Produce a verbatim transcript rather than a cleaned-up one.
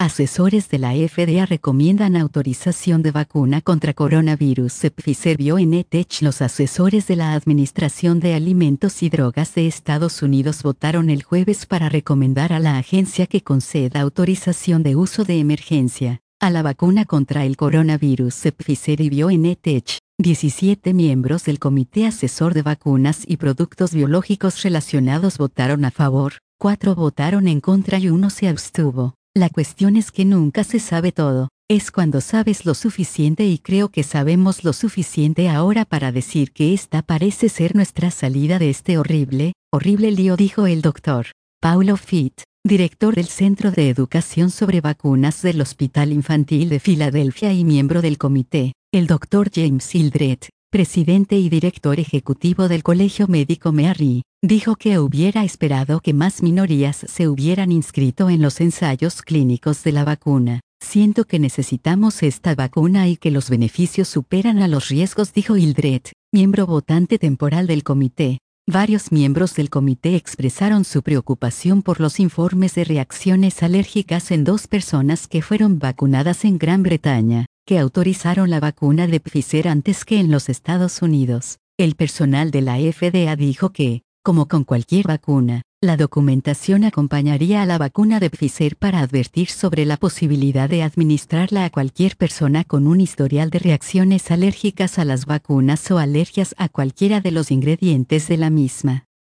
Asesores de la F D A recomiendan autorización de vacuna contra coronavirus Pfizer-BioNTech. Los asesores de la Administración de Alimentos y Drogas de Estados Unidos votaron el jueves para recomendar a la agencia que conceda autorización de uso de emergencia a la vacuna contra el coronavirus Pfizer y BioNTech. diecisiete miembros del Comité Asesor de Vacunas y Productos Biológicos Relacionados votaron a favor, cuatro votaron en contra y uno se abstuvo. La cuestión es que nunca se sabe todo, es cuando sabes lo suficiente, y creo que sabemos lo suficiente ahora para decir que esta parece ser nuestra salida de este horrible, horrible lío, dijo el doctor Paulo Fitt, director del Centro de Educación sobre Vacunas del Hospital Infantil de Filadelfia y miembro del comité. El doctor James Hildreth, presidente y director ejecutivo del Colegio Médico Mary, dijo que hubiera esperado que más minorías se hubieran inscrito en los ensayos clínicos de la vacuna. Siento que necesitamos esta vacuna y que los beneficios superan a los riesgos, dijo Hildreth, miembro votante temporal del comité. Varios miembros del comité expresaron su preocupación por los informes de reacciones alérgicas en dos personas que fueron vacunadas en Gran Bretaña, que autorizaron la vacuna de Pfizer antes que en los Estados Unidos. El personal de la F D A dijo que, como con cualquier vacuna, la documentación acompañaría a la vacuna de Pfizer para advertir sobre la posibilidad de administrarla a cualquier persona con un historial de reacciones alérgicas a las vacunas o alergias a cualquiera de los ingredientes de la misma.